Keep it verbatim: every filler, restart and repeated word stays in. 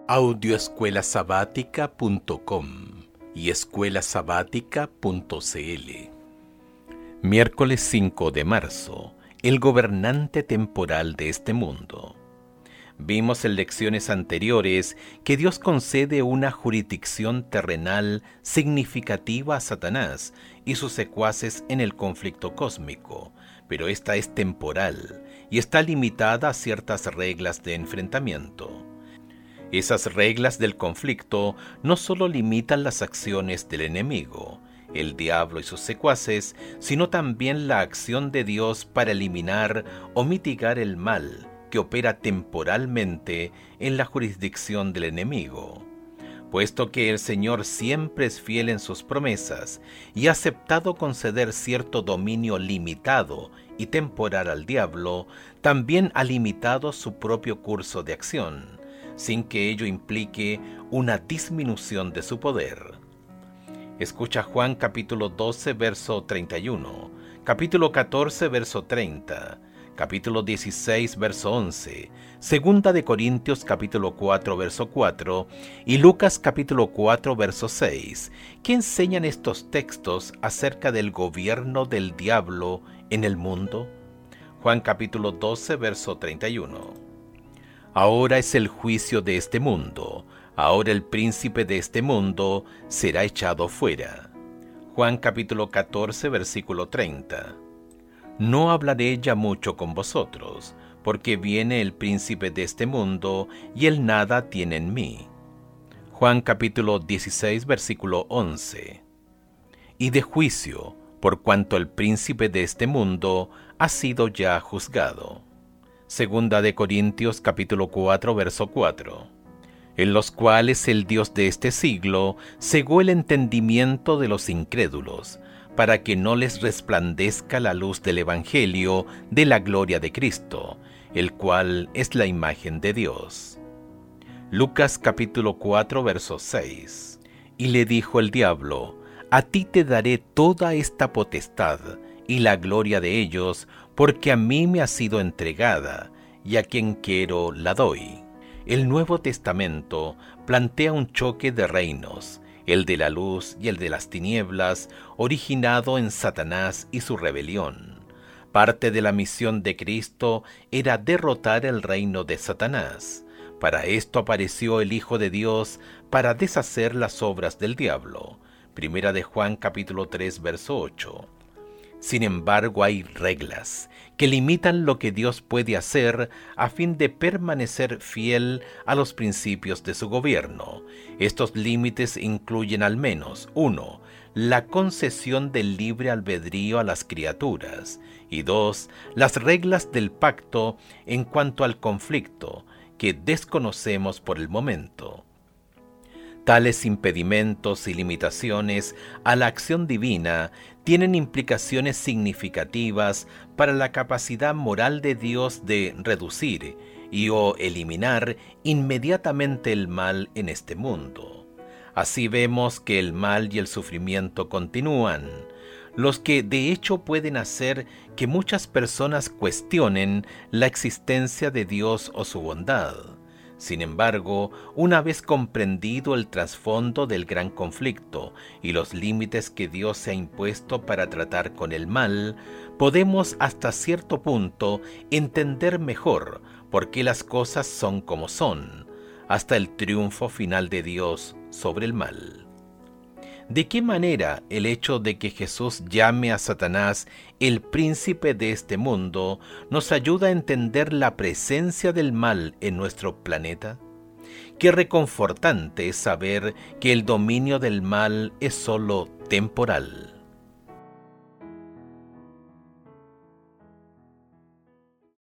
audioescuela sabática punto com y escuela sabática punto c l. Miércoles cinco de marzo, el gobernante temporal de este mundo. Vimos en lecciones anteriores que Dios concede una jurisdicción terrenal significativa a Satanás y sus secuaces en el conflicto cósmico, pero esta es temporal y está limitada a ciertas reglas de enfrentamiento. Esas reglas del conflicto no solo limitan las acciones del enemigo, el diablo y sus secuaces, sino también la acción de Dios para eliminar o mitigar el mal que opera temporalmente en la jurisdicción del enemigo. Puesto que el Señor siempre es fiel en sus promesas y ha aceptado conceder cierto dominio limitado y temporal al diablo, también ha limitado su propio curso de acción, sin que ello implique una disminución de su poder. Escucha Juan capítulo doce, verso treinta y uno, capítulo catorce, verso treinta, capítulo dieciséis, verso once, segunda de Corintios capítulo cuatro, verso cuatro y Lucas capítulo cuatro, verso seis, que enseñan estos textos acerca del gobierno del diablo en el mundo. Juan capítulo doce, verso treinta y uno. Ahora es el juicio de este mundo, ahora el príncipe de este mundo será echado fuera. Juan capítulo catorce, versículo treinta. No hablaré ya mucho con vosotros, porque viene el príncipe de este mundo, y él nada tiene en mí. Juan capítulo dieciséis, versículo once. Y de juicio, por cuanto el príncipe de este mundo ha sido ya juzgado. Segunda de Corintios capítulo cuatro, verso cuatro. En los cuales el Dios de este siglo cegó el entendimiento de los incrédulos, para que no les resplandezca la luz del Evangelio de la gloria de Cristo, el cual es la imagen de Dios. Lucas capítulo cuatro, verso seis. Y le dijo el diablo: a ti te daré toda esta potestad y la gloria de ellos, porque a mí me ha sido entregada, y a quien quiero la doy. El Nuevo Testamento plantea un choque de reinos, el de la luz y el de las tinieblas, originado en Satanás y su rebelión. Parte de la misión de Cristo era derrotar el reino de Satanás. Para esto apareció el Hijo de Dios, para deshacer las obras del diablo. Primera de Juan capítulo tres, verso ocho. Sin embargo, hay reglas que limitan lo que Dios puede hacer a fin de permanecer fiel a los principios de su gobierno. Estos límites incluyen al menos uno, la concesión del libre albedrío a las criaturas, y dos, las reglas del pacto en cuanto al conflicto, que desconocemos por el momento. Tales impedimentos y limitaciones a la acción divina tienen implicaciones significativas para la capacidad moral de Dios de reducir y o eliminar inmediatamente el mal en este mundo. Así vemos que el mal y el sufrimiento continúan, los que de hecho pueden hacer que muchas personas cuestionen la existencia de Dios o su bondad. Sin embargo, una vez comprendido el trasfondo del gran conflicto y los límites que Dios se ha impuesto para tratar con el mal, podemos hasta cierto punto entender mejor por qué las cosas son como son, hasta el triunfo final de Dios sobre el mal. ¿De qué manera el hecho de que Jesús llame a Satanás el príncipe de este mundo nos ayuda a entender la presencia del mal en nuestro planeta? Qué reconfortante es saber que el dominio del mal es solo temporal.